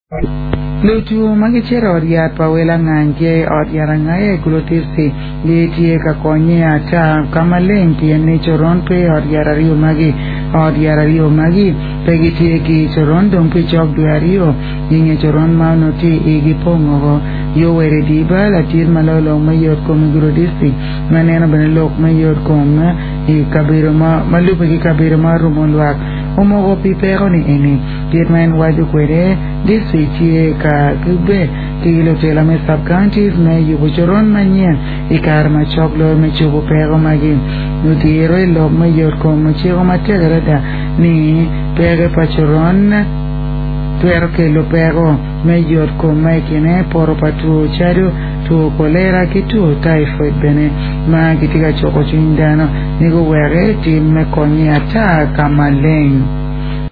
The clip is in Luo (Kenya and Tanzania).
Lutu magichero ya pawela nganje yarangaye kulotirsi litie ka konye ata kama lenti ene choron pe yarario magi pegitie ki choron dompi chok duario yinge choron maunoti igi pongo yo were diba la tir malolo mayor kom grodisi manena benelok mayor kom i kabiro malupe ki kabiro rumolwak umogo pipero ni ene tirmen waju kwere disi tie ka kube kilo tela me sub counties me yugo choron manyen ikar ma choklo me chugo pero magi nutiero lo mayor kom chigo mategrada ni pere pachoron tuero que lo pero mayor kom maikine poro patu chado tu kolera kitu typhoid bene ma kitiga choko chindano nigo were tim me konya ta kamaleng